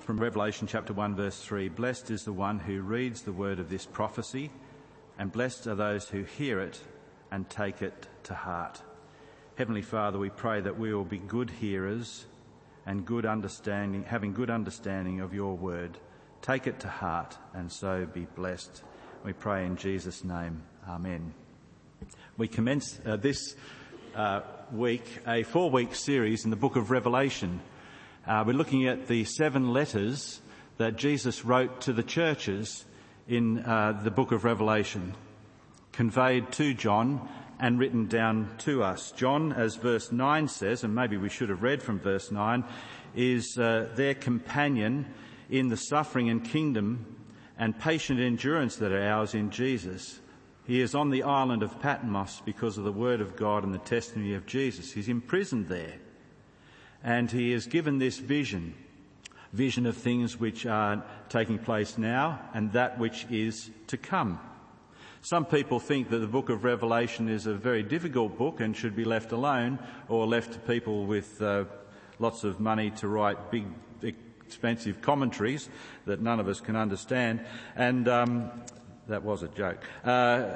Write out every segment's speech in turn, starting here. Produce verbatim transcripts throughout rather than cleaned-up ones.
From Revelation chapter one verse three, blessed is the one who reads the word of this prophecy, and blessed are those who hear it and take it to heart. Heavenly Father, we pray that we will be good hearers and good understanding, having good understanding of your word. Take it to heart and so be blessed. We pray in Jesus' name. Amen. We commence uh, this uh, week a four-week series in the book of Revelation. Uh, we're looking at the seven letters that Jesus wrote to the churches in uh, the book of Revelation, conveyed to John and written down to us. John, as verse nine says, and maybe we should have read from verse nine, is uh, their companion in the suffering and kingdom and patient endurance that are ours in Jesus. He is on the island of Patmos because of the word of God and the testimony of Jesus. He's imprisoned there. And he is given this vision, vision of things which are taking place now and that which is to come. Some people think that the book of Revelation is a very difficult book and should be left alone or left to people with uh, lots of money to write big, expensive commentaries that none of us can understand. And um, that was a joke. Uh,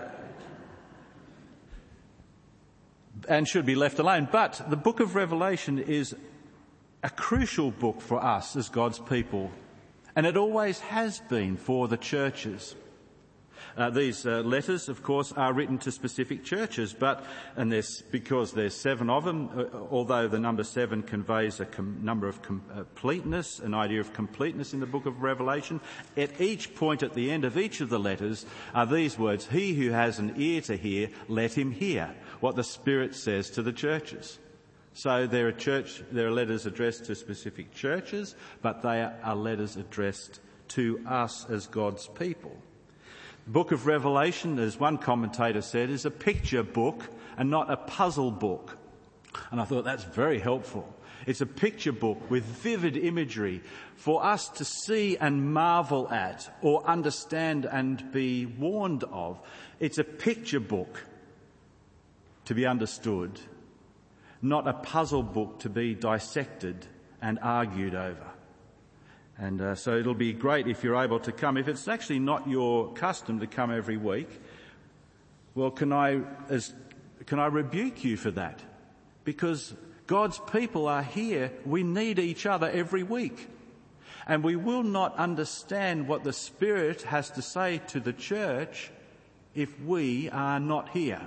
and should be left alone. But the book of Revelation is a crucial book for us as God's people, and it always has been for the churches. Uh, these uh, letters, of course, are written to specific churches, but and there's because there's seven of them. Uh, although the number seven conveys a com- number of com- completeness, an idea of completeness in the book of Revelation. At each point, at the end of each of the letters, are these words: "He who has an ear to hear, let him hear what the Spirit says to the churches." So there are church, there are letters addressed to specific churches, but they are letters addressed to us as God's people. The book of Revelation, as one commentator said, is a picture book and not a puzzle book. And I thought that's very helpful. It's a picture book with vivid imagery for us to see and marvel at or understand and be warned of. It's a picture book to be understood, not a puzzle book to be dissected and argued over. And uh, so it'll be great if you're able to come. If it's actually not your custom to come every week, well, can I, as, can I rebuke you for that? Because God's people are here. We need each other every week. And we will not understand what the Spirit has to say to the church if we are not here.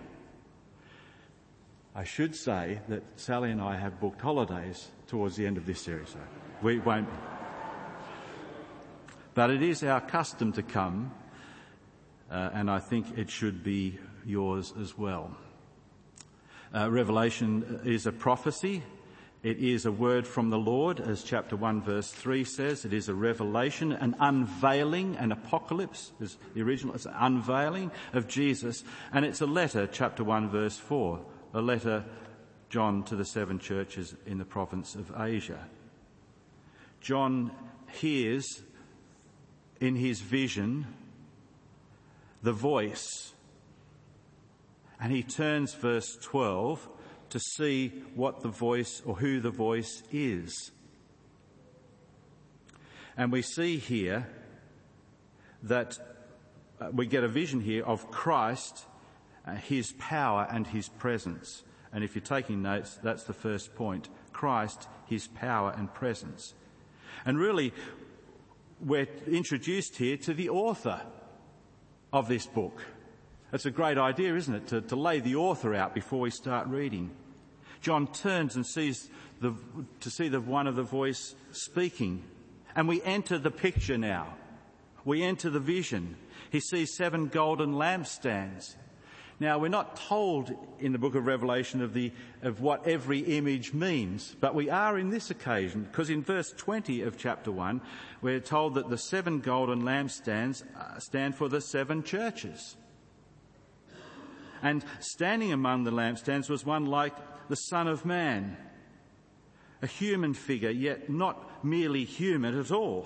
I should say that Sally and I have booked holidays towards the end of this series, so we won't. But it is our custom to come, uh, and I think it should be yours as well. Uh, Revelation is a prophecy. It is a word from the Lord, as chapter one verse three says. It is a revelation, an unveiling, an apocalypse is the original. It's an unveiling of Jesus, and it's a letter, chapter one verse four. A letter, John, to the seven churches in the province of Asia. John hears in his vision the voice, and he turns, verse twelve, to see what the voice or who the voice is. And we see here that uh, we get a vision here of Christ, Uh, his power and his presence. And if you're taking notes, that's the first point. Christ, his power and presence. And really, we're introduced here to the author of this book. It's a great idea, isn't it, to, to lay the author out before we start reading. John turns and sees the, to see the one of the voice speaking. And we enter the picture now. We enter the vision. He sees seven golden lampstands. Now, we're not told in the book of Revelation of the of what every image means, but we are in this occasion, because in verse twenty of chapter one, we're told that the seven golden lampstands stand for the seven churches. And standing among the lampstands was one like the Son of Man, a human figure, yet not merely human at all.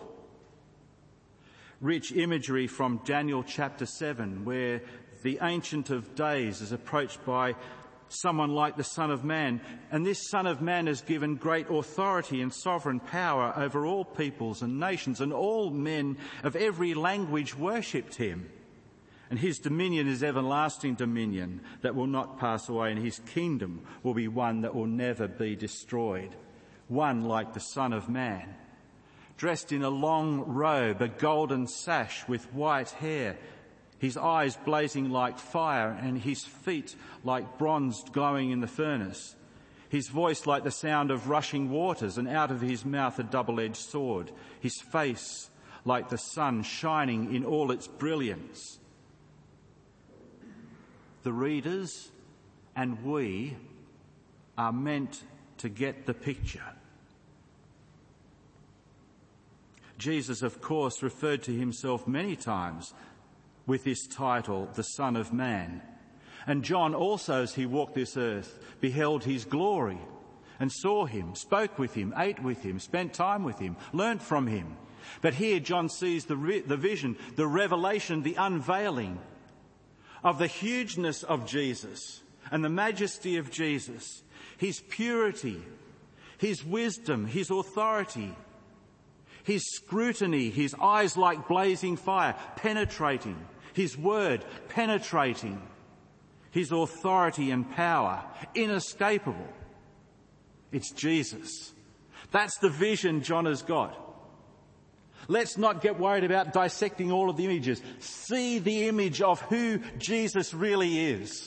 Rich imagery from Daniel chapter seven, where the Ancient of Days is approached by someone like the Son of Man. And this Son of Man is given great authority and sovereign power over all peoples and nations, and all men of every language worshipped him. And his dominion is everlasting dominion that will not pass away, and his kingdom will be one that will never be destroyed. One like the Son of Man, dressed in a long robe, a golden sash with white hair, his eyes blazing like fire and his feet like bronze glowing in the furnace, his voice like the sound of rushing waters, and out of his mouth a double-edged sword, his face like the sun shining in all its brilliance. The readers and we are meant to get the picture. Jesus, of course, referred to himself many times with this title, the Son of Man. And John also, as he walked this earth, beheld his glory and saw him, spoke with him, ate with him, spent time with him, learnt from him. But here John sees the, re- the vision, the revelation, the unveiling of the hugeness of Jesus and the majesty of Jesus, his purity, his wisdom, his authority, his scrutiny, his eyes like blazing fire, penetrating, his word penetrating, his authority and power, inescapable. It's Jesus. That's the vision John has got. Let's not get worried about dissecting all of the images. See the image of who Jesus really is,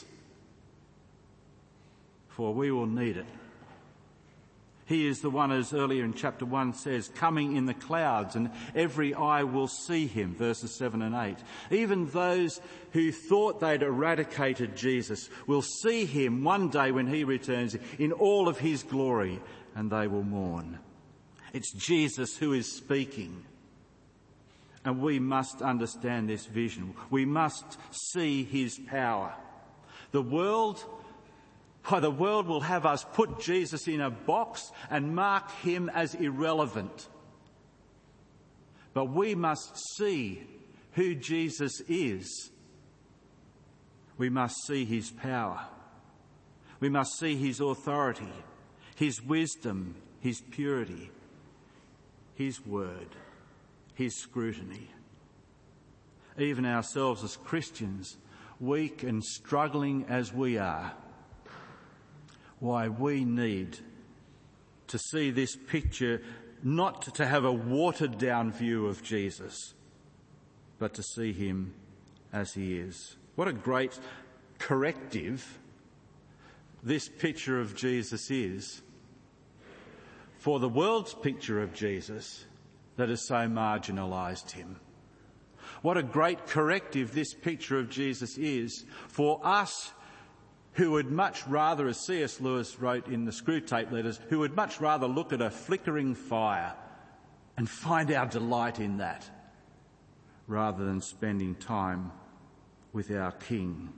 for we will need it. He is the one, as earlier in chapter one says, coming in the clouds, and every eye will see him, verses seven and eight. Even those who thought they'd eradicated Jesus will see him one day when he returns in all of his glory, and they will mourn. It's Jesus who is speaking. And we must understand this vision. We must see his power. The world, oh, the world will have us put Jesus in a box and mark him as irrelevant. But we must see who Jesus is. We must see his power. We must see his authority, his wisdom, his purity, his word, his scrutiny. Even ourselves as Christians, weak and struggling as we are, why we need to see this picture, not to have a watered down view of Jesus, but to see him as he is. What a great corrective this picture of Jesus is for the world's picture of Jesus that has so marginalised him. What a great corrective this picture of Jesus is for us who would much rather, as C S Lewis wrote in the Screwtape Letters, who would much rather look at a flickering fire and find our delight in that, rather than spending time with our King.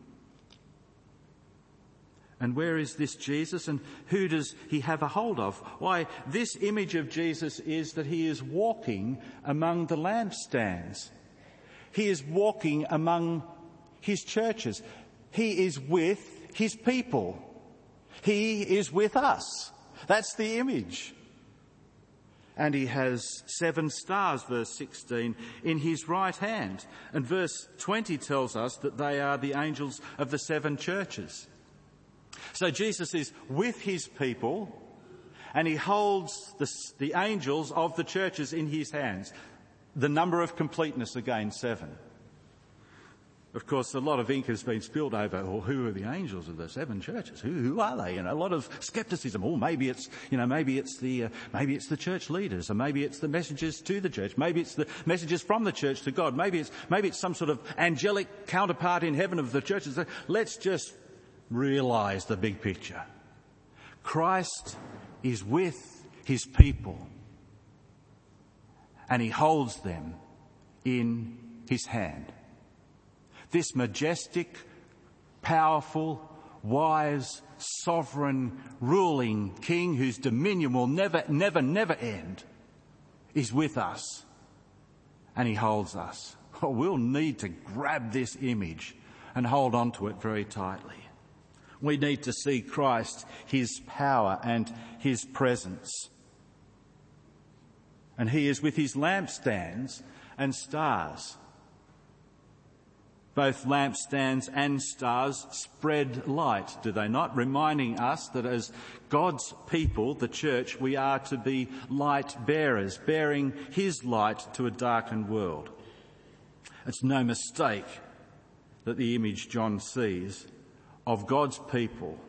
And where is this Jesus, and who does he have a hold of? Why, this image of Jesus is that he is walking among the lampstands. He is walking among his churches. He is with his people. He is with us. That's the image. And he has seven stars, verse sixteen, in his right hand. And verse twenty tells us that they are the angels of the seven churches. So Jesus is with his people, and he holds the, the angels of the churches in his hands. The number of completeness, again, seven. Of course, a lot of ink has been spilled over, well, who are the angels of the seven churches? Who, who are they? You know, a lot of scepticism. Oh, maybe it's, you know, maybe it's the, uh, maybe it's the church leaders, or maybe it's the messengers to the church. Maybe it's the messages from the church to God. Maybe it's, maybe it's some sort of angelic counterpart in heaven of the churches. Let's just realise the big picture. Christ is with his people, and he holds them in his hand. This majestic, powerful, wise, sovereign, ruling King whose dominion will never, never, never end is with us, and he holds us. Oh, we'll need to grab this image and hold on to it very tightly. We need to see Christ, his power and his presence. And he is with his lampstands and stars. Both lampstands and stars spread light, do they not? Reminding us that as God's people, the church, we are to be light bearers, bearing his light to a darkened world. It's no mistake that the image John sees of God's people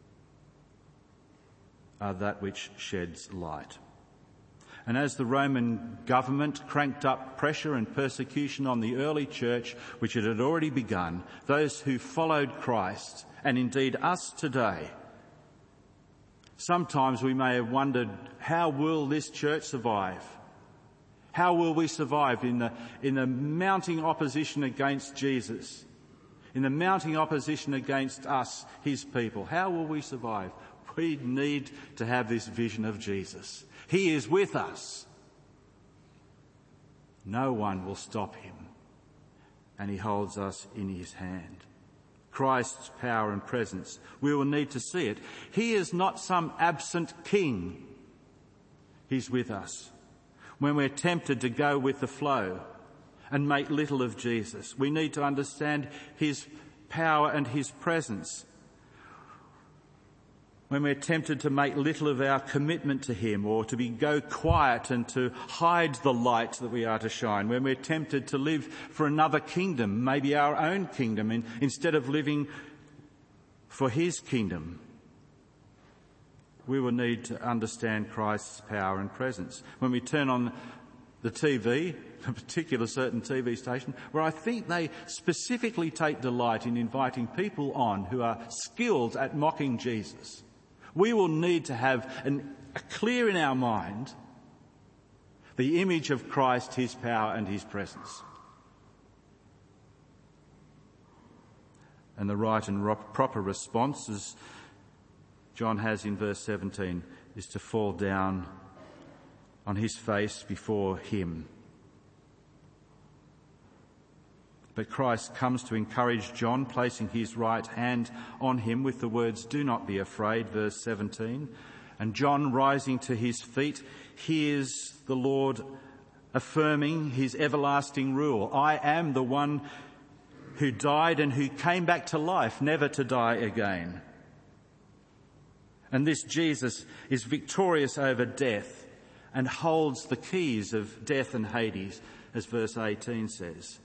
are that which sheds light. And as the Roman government cranked up pressure and persecution on the early church, which it had already begun, those who followed Christ, and indeed us today, sometimes we may have wondered, how will this church survive? How will we survive in the, in the mounting opposition against Jesus? In the mounting opposition against us, his people? How will we survive? We need to have this vision of Jesus. He is with us. No one will stop him, and he holds us in his hand. Christ's power and presence, we will need to see it. He is not some absent king. He's with us. When we're tempted to go with the flow and make little of Jesus, we need to understand his power and his presence. When we're tempted to make little of our commitment to him, or to be go quiet and to hide the light that we are to shine, when we're tempted to live for another kingdom, maybe our own kingdom, in, instead of living for his kingdom, we will need to understand Christ's power and presence. When we turn on the T V, a particular certain T V station, where I think they specifically take delight in inviting people on who are skilled at mocking Jesus, we will need to have an, a clear in our mind the image of Christ, his power and his presence. And the right and ro- proper response, as John has in verse seventeen, is to fall down on his face before him. But Christ comes to encourage John, placing his right hand on him with the words, "Do not be afraid," verse seventeen. And John, rising to his feet, hears the Lord affirming his everlasting rule. "I am the one who died and who came back to life, never to die again." And this Jesus is victorious over death and holds the keys of death and Hades, as verse eighteen says.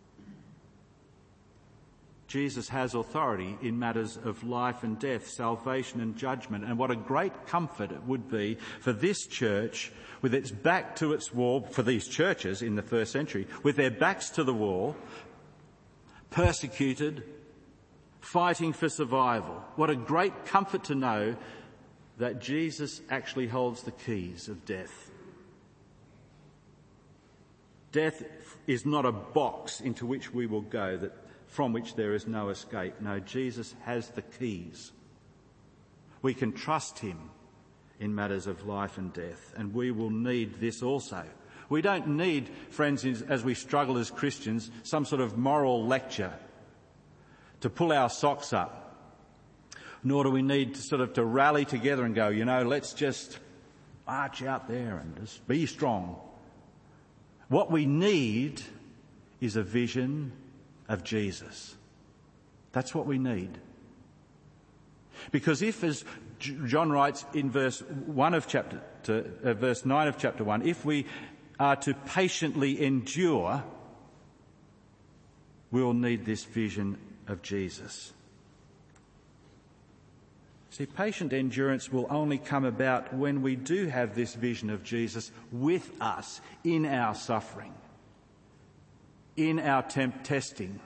Jesus has authority in matters of life and death, salvation and judgment. And what a great comfort it would be for this church, with its back to its wall, for these churches in the first century, with their backs to the wall, persecuted, fighting for survival. What a great comfort to know that Jesus actually holds the keys of death. Death is not a box into which we will go, that from which there is no escape. No, Jesus has the keys. We can trust him in matters of life and death, and we will need this also. We don't need, friends, as we struggle as Christians, some sort of moral lecture to pull our socks up. Nor do we need to sort of to rally together and go, you know, let's just march out there and just be strong. What we need is a vision of Jesus. That's what we need. Because if, as John writes in verse one of chapter, to, uh, verse nine of chapter one, if we are to patiently endure, we will need this vision of Jesus. See, patient endurance will only come about when we do have this vision of Jesus with us in our suffering, in our temp- testing.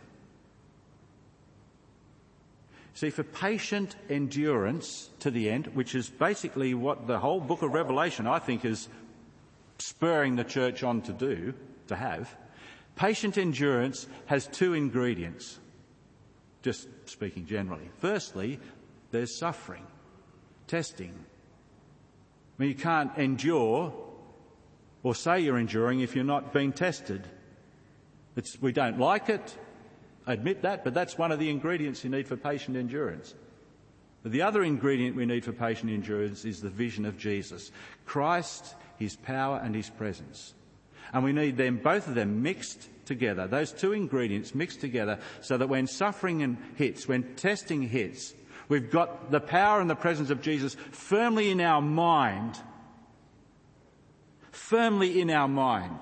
See, for patient endurance to the end, which is basically what the whole book of Revelation, I think, is spurring the church on to do, to have, patient endurance has two ingredients, just speaking generally. Firstly, there's suffering, testing. I mean, you can't endure or say you're enduring if you're not being tested. It's, we don't like it, I admit that, but that's one of the ingredients you need for patient endurance. But the other ingredient we need for patient endurance is the vision of Jesus. Christ, his power and his presence. And we need them, both of them mixed together, those two ingredients mixed together, so that when suffering hits, when testing hits, we've got the power and the presence of Jesus firmly in our mind. Firmly in our mind.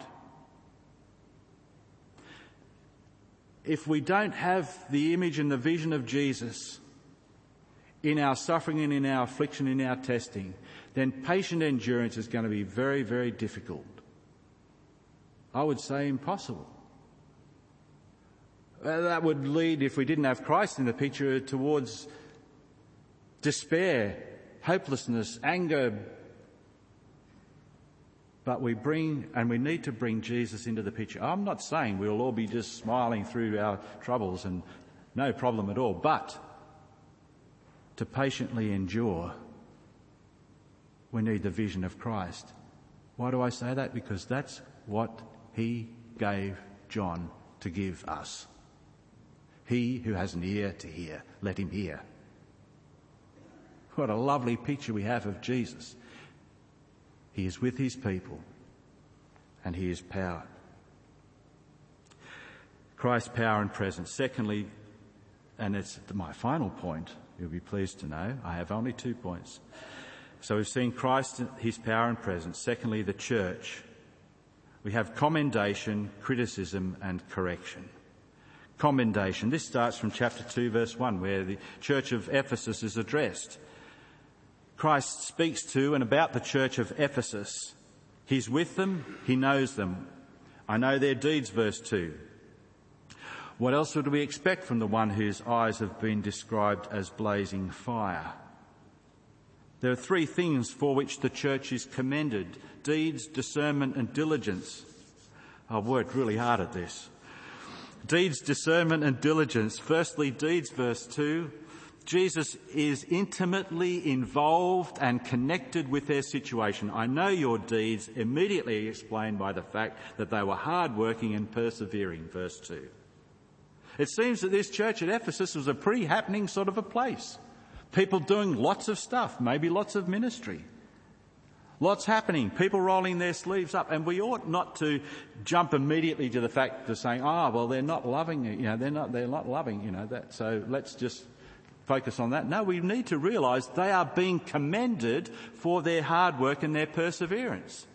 If we don't have the image and the vision of Jesus in our suffering and in our affliction, in our testing, then patient endurance is going to be very, very difficult. I would say impossible. That would lead, if we didn't have Christ in the picture, towards despair, hopelessness, anger. But we bring, and we need to bring Jesus into the picture. I'm not saying we'll all be just smiling through our troubles and no problem at all, but to patiently endure, we need the vision of Christ. Why do I say that? Because that's what he gave John to give us. He who has an ear to hear, let him hear. What a lovely picture we have of Jesus. He is with his people and he is power. Christ's power and presence. Secondly, and it's my final point, you'll be pleased to know, I have only two points. So we've seen Christ, his power and presence. Secondly, the church. We have commendation, criticism and correction. Commendation. This starts from chapter two, verse one, where the church of Ephesus is addressed. Christ speaks to and about the church of Ephesus. He's with them, he knows them. I know their deeds, verse two. What else would we expect from the one whose eyes have been described as blazing fire? There are three things for which the church is commended: deeds, discernment and diligence. I've worked really hard at this. Deeds, discernment and diligence. Firstly, deeds, verse two. Jesus is intimately involved and connected with their situation. I know your deeds, immediately explained by the fact that they were hard-working and persevering, verse two. It seems that this church at Ephesus was a pretty happening sort of a place. People doing lots of stuff, maybe lots of ministry. Lots happening, people rolling their sleeves up, and we ought not to jump immediately to the fact of saying, "Ah, oh, well, they're not loving it, you know, they're not, they're not loving, you know, that, so let's just focus on that." No, we need to realise they are being commended for their hard work and their perseverance.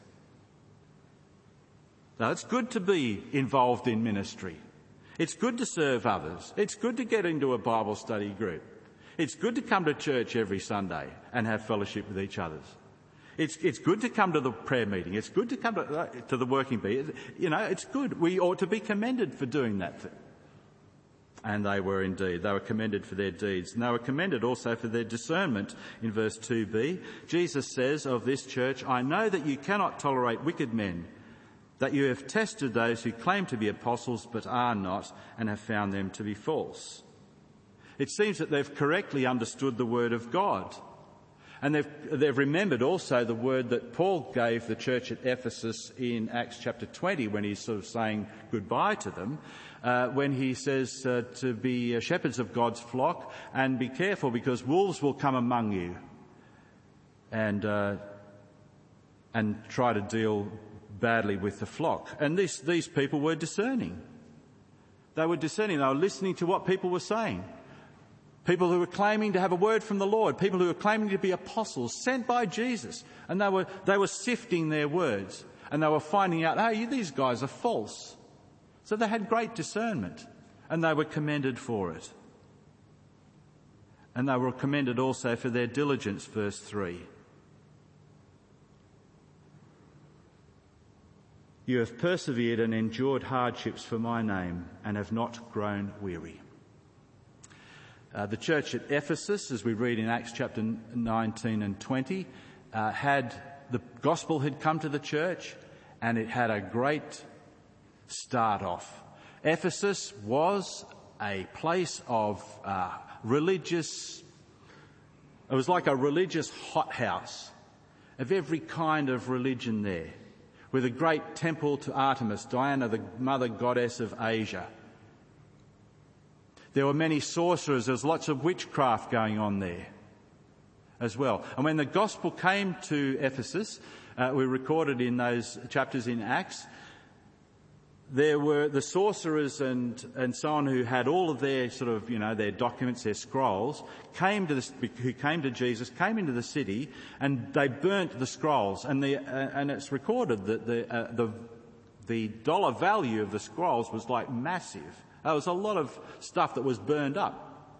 Now, it's good to be involved in ministry. It's good to serve others. It's good to get into a Bible study group. It's good to come to church every Sunday and have fellowship with each other. It's, it's good to come to the prayer meeting. It's good to come to, uh, to the working bee. You know, it's good. We ought to be commended for doing that. And they were indeed. They were commended for their deeds. And they were commended also for their discernment in verse two b. Jesus says of this church, "I know that you cannot tolerate wicked men, that you have tested those who claim to be apostles but are not, and have found them to be false." It seems that they've correctly understood the word of God. And they've, they've remembered also the word that Paul gave the church at Ephesus in Acts chapter twenty, when he's sort of saying goodbye to them, uh, when he says uh, to be shepherds of God's flock and be careful, because wolves will come among you and uh, and try to deal badly with the flock. And this, these people were discerning. They were discerning. They were listening to what people were saying. People who were claiming to have a word from the Lord, people who were claiming to be apostles sent by Jesus, and they were they were sifting their words, and they were finding out, hey, these guys are false. So they had great discernment, and they were commended for it. And they were commended also for their diligence, verse three. "You have persevered and endured hardships for my name, and have not grown weary." Uh, the church at Ephesus, as we read in Acts chapter nineteen and twenty, uh, had the gospel had come to the church, and it had a great start off. Ephesus was a place of uh, religious, it was like a religious hothouse of every kind of religion there, with a great temple to Artemis, Diana, the mother goddess of Asia. There were many sorcerers. There was lots of witchcraft going on there. as well. And when the gospel came to Ephesus, uh, we recorded in those chapters in Acts, there were the sorcerers and, and so on who had all of their sort of, you know, their documents, their scrolls, came to the, who came to Jesus, came into the city, and they burnt the scrolls. And the, uh, and it's recorded that the, uh, the, the dollar value of the scrolls was like massive. There was a lot of stuff that was burned up.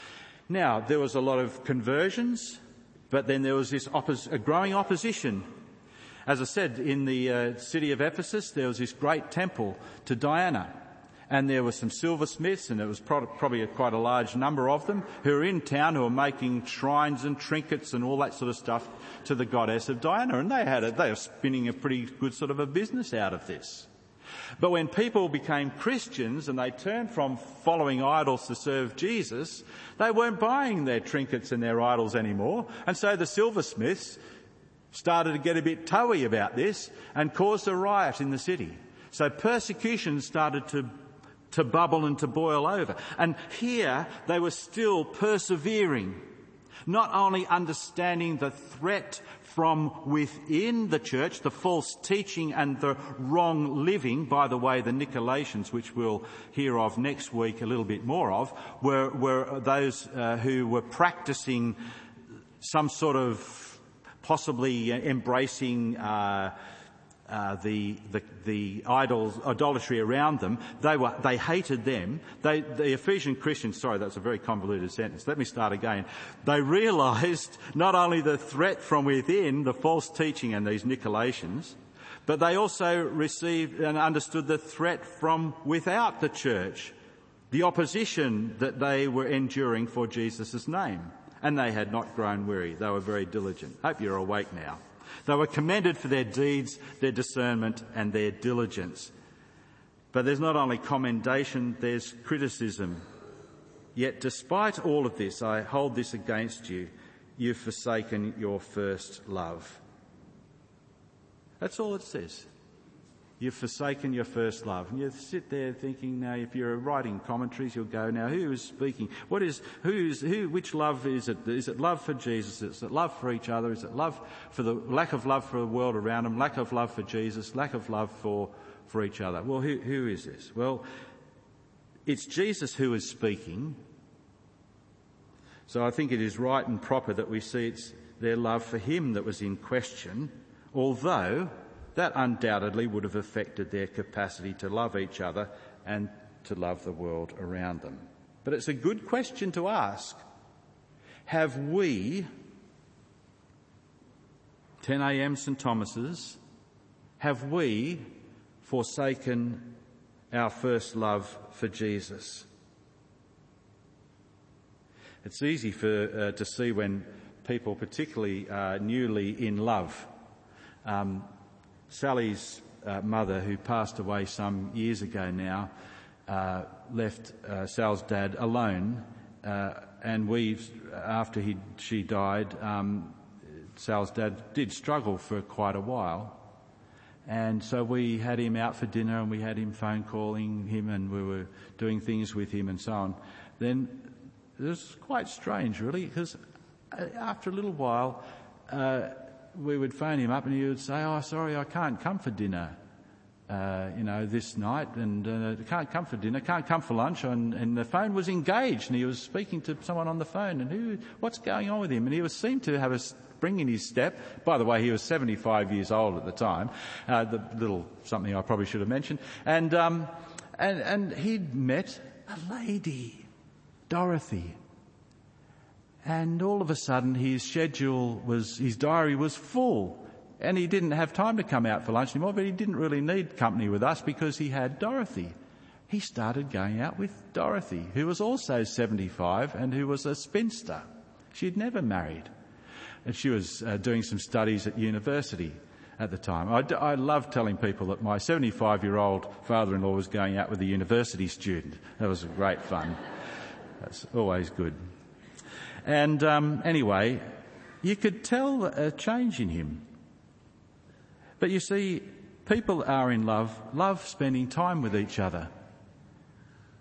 Now, there was a lot of conversions, but then there was this oppos- a growing opposition. As I said, in the uh, city of Ephesus, there was this great temple to Diana. And there were some silversmiths, and there was pro- probably a, quite a large number of them, who were in town who were making shrines and trinkets and all that sort of stuff to the goddess of Diana. And they had a, they were spinning a pretty good sort of a business out of this. But when people became Christians and they turned from following idols to serve Jesus, they weren't buying their trinkets and their idols anymore. And so the silversmiths started to get a bit toey about this and caused a riot in the city. So persecution started to, to bubble and to boil over. And here they were still persevering, not only understanding the threat from within the church, the false teaching and the wrong living. By the way, the Nicolaitans, which we'll hear of next week a little bit more of, were, were those uh, who were practicing some sort of possibly embracing uh, uh, the, the the idols, idolatry around them. They were they hated them. They, the Ephesian Christians. Sorry, that's a very convoluted sentence. Let me start again. They realised not only the threat from within, the false teaching and these Nicolaitans, but they also received and understood the threat from without the church, the opposition that they were enduring for Jesus' name. And they had not grown weary. They were very diligent. Hope you're awake now. They were commended for their deeds, their discernment and their diligence. But there's not only commendation, there's criticism. Yet despite all of this, I hold this against you. You've forsaken your first love. That's all it says. You've forsaken your first love. And you sit there thinking, now, if you're writing commentaries, you'll go, now, who is speaking? What is, who's, who, which love is it? Is it love for Jesus? Is it love for each other? Is it love for the, lack of love for the world around them? Lack of love for Jesus? Lack of love for, for each other? Well, who, who is this? Well, it's Jesus who is speaking. So I think it is right and proper that we see it's their love for him that was in question, although that undoubtedly would have affected their capacity to love each other and to love the world around them. But it's a good question to ask. Have we, ten a.m. St Thomas's, have we forsaken our first love for Jesus? It's easy for uh, to see when people, particularly uh, newly in love, um, Sally's uh, mother, who passed away some years ago now, uh, left uh, Sal's dad alone, uh, and we, after he she died, um, Sal's dad did struggle for quite a while, and so we had him out for dinner and we had him phone calling him and we were doing things with him and so on. Then it was quite strange, really, because after a little while, Uh, we would phone him up and he would say, oh, sorry, I can't come for dinner, uh, you know, this night, and uh, can't come for dinner, can't come for lunch. And, and the phone was engaged and he was speaking to someone on the phone, and who, what's going on with him? And he was seemed to have a spring in his step. By the way, he was seventy-five years old at the time, uh, the little something I probably should have mentioned. And, um, and, and he'd met a lady, Dorothy. And all of a sudden his schedule was, his diary was full, and he didn't have time to come out for lunch anymore, but he didn't really need company with us because he had Dorothy. He started going out with Dorothy, who was also seventy-five and who was a spinster. She'd never married. And she was uh, doing some studies at university at the time. I, I love telling people that my seventy-five-year-old father-in-law was going out with a university student. That was great fun. That's always good. And um, anyway, you could tell a change in him. But you see, people are in love, love spending time with each other.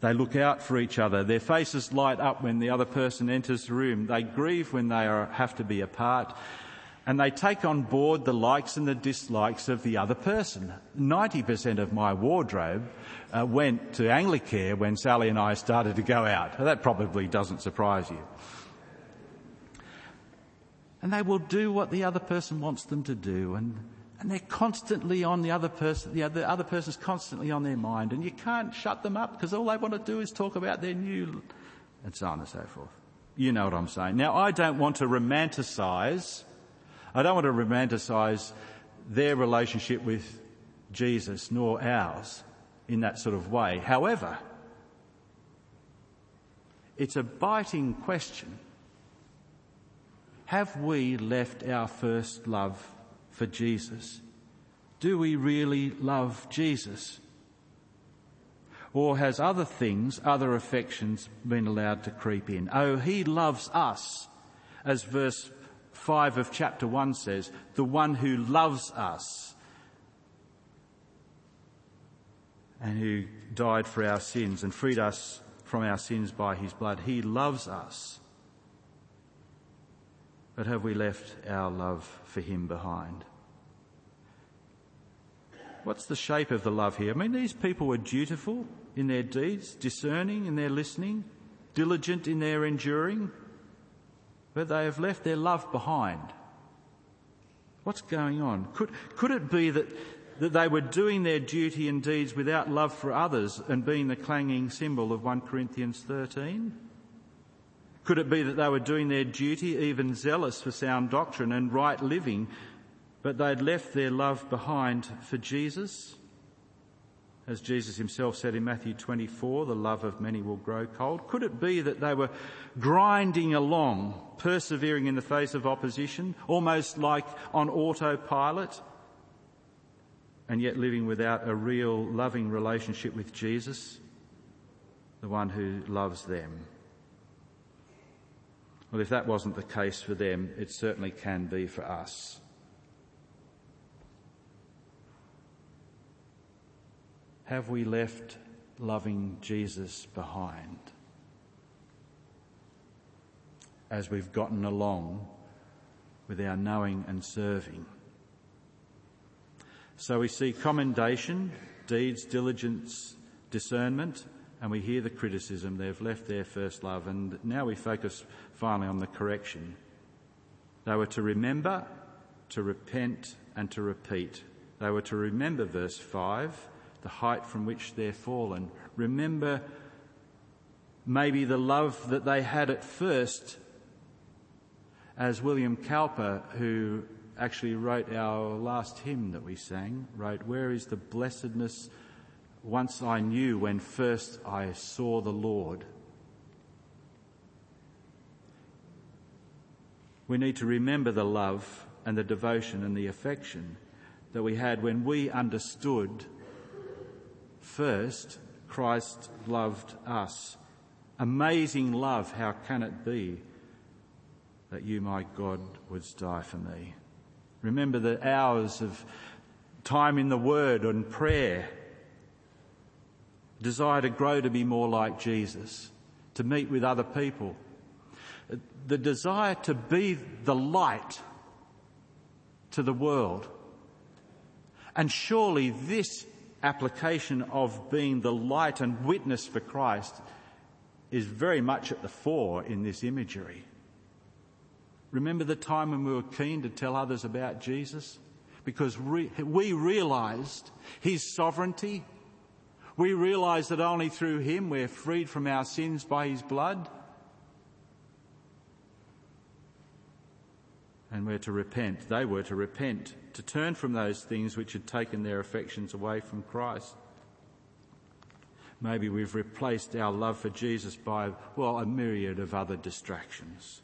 They look out for each other. Their faces light up when the other person enters the room. They grieve when they are, have to be apart. And they take on board the likes and the dislikes of the other person. ninety percent of my wardrobe uh, went to Anglicare when Sally and I started to go out. That probably doesn't surprise you. And they will do what the other person wants them to do, and, and they're constantly on the other person, the other, the other person's constantly on their mind, and you can't shut them up because all they want to do is talk about their new, and so on and so forth. You know what I'm saying. Now, I don't want to romanticise, I don't want to romanticise their relationship with Jesus nor ours in that sort of way. However, it's a biting question. Have we left our first love for Jesus? Do we really love Jesus? Or has other things, other affections been allowed to creep in? Oh, he loves us, as verse five of chapter one says, the one who loves us and who died for our sins and freed us from our sins by his blood. He loves us. But have we left our love for him behind? What's the shape of the love here? I mean, these people were dutiful in their deeds, discerning in their listening, diligent in their enduring, but they have left their love behind. What's going on? Could, could it be that, that they were doing their duty and deeds without love for others and being the clanging symbol of First Corinthians thirteen? Could it be that they were doing their duty, even zealous for sound doctrine and right living, but they'd left their love behind for Jesus? As Jesus himself said in Matthew twenty-four, the love of many will grow cold. Could it be that they were grinding along, persevering in the face of opposition, almost like on autopilot, and yet living without a real loving relationship with Jesus, the one who loves them? Well, if that wasn't the case for them, it certainly can be for us. Have we left loving Jesus behind as we've gotten along with our knowing and serving? So we see commendation, deeds, diligence, discernment, and we hear the criticism. They've left their first love, and now we focus finally on the correction. They were to remember, to repent, and to repeat. They were to remember, verse five, the height from which they're fallen. Remember maybe the love that they had at first, as William Cowper, who actually wrote our last hymn that we sang, wrote, "Where is the blessedness once I knew when first I saw the Lord?" We need to remember the love and the devotion and the affection that we had when we understood first Christ loved us. Amazing love, how can it be that you, my God, wouldst die for me? Remember the hours of time in the Word and prayer. Desire to grow to be more like Jesus, to meet with other people. The desire to be the light to the world. And surely this application of being the light and witness for Christ is very much at the fore in this imagery. Remember the time when we were keen to tell others about Jesus? Because re- we realised his sovereignty. We realised that only through him we're freed from our sins by his blood. And we're to repent. They were to repent, to turn from those things which had taken their affections away from Christ. Maybe we've replaced our love for Jesus by, well, a myriad of other distractions.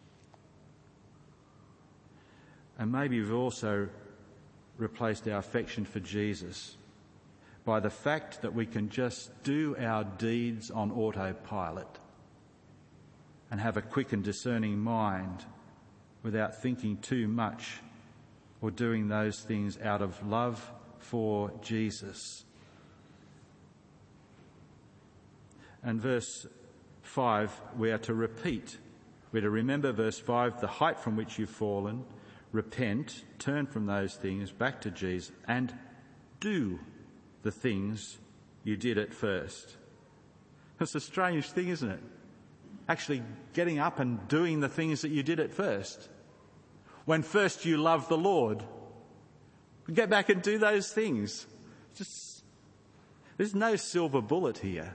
And maybe we've also replaced our affection for Jesus by the fact that we can just do our deeds on autopilot and have a quick and discerning mind without thinking too much or doing those things out of love for Jesus. And verse five, we are to repeat. We're to remember verse five, the height from which you've fallen, repent, turn from those things back to Jesus, and do the things you did at first. It's a strange thing, isn't it? Actually getting up and doing the things that you did at first. When first you loved the Lord, get back and do those things. Just, there's no silver bullet here.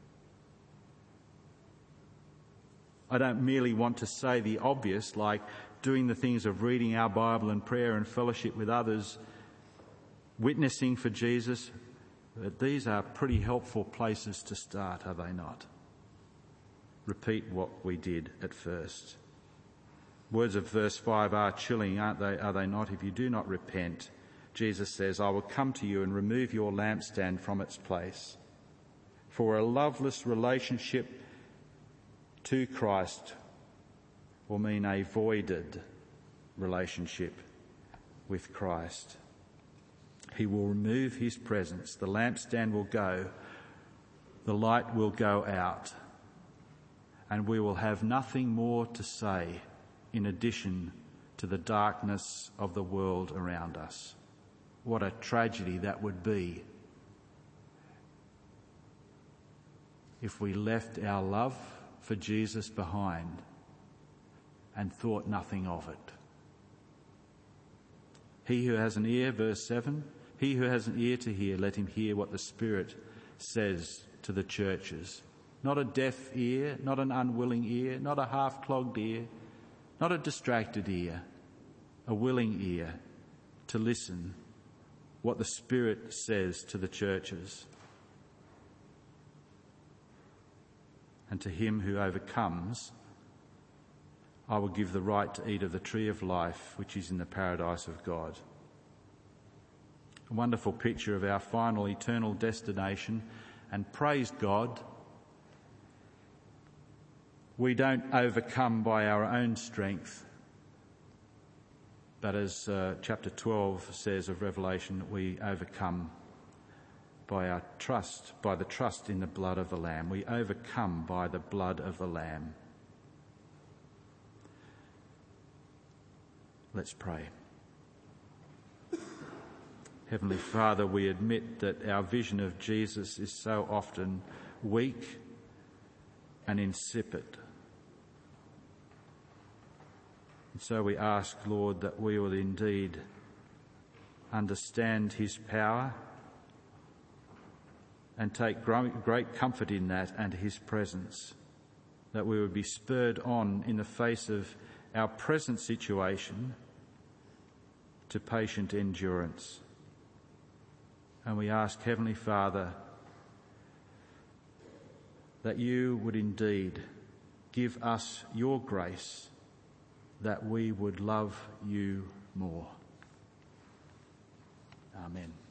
I don't merely want to say the obvious, like doing the things of reading our Bible and prayer and fellowship with others, witnessing for Jesus, but these are pretty helpful places to start, are they not? Repeat what we did at first. Words of verse five are chilling, aren't they? Are they not? If you do not repent, Jesus says, I will come to you and remove your lampstand from its place. For a loveless relationship to Christ will mean a voided relationship with Christ. He will remove his presence. The lampstand will go. The light will go out. And we will have nothing more to say in addition to the darkness of the world around us. What a tragedy that would be if we left our love for Jesus behind and thought nothing of it. He who has an ear, verse seven, he who has an ear to hear, let him hear what the Spirit says to the churches. Not a deaf ear, not an unwilling ear, not a half-clogged ear, not a distracted ear, a willing ear to listen what the Spirit says to the churches. And to him who overcomes, I will give the right to eat of the tree of life, which is in the paradise of God. A wonderful picture of our final eternal destination, and praise God, we don't overcome by our own strength, but as uh, chapter twelve says of Revelation, we overcome by our trust, by the trust in the blood of the Lamb. We overcome by the blood of the Lamb. Let's pray. Heavenly Father, we admit that our vision of Jesus is so often weak and insipid. And so we ask, Lord, that we will indeed understand his power and take great comfort in that and his presence, that we would be spurred on in the face of our present situation to patient endurance. And we ask, Heavenly Father, that you would indeed give us your grace, that we would love you more. Amen.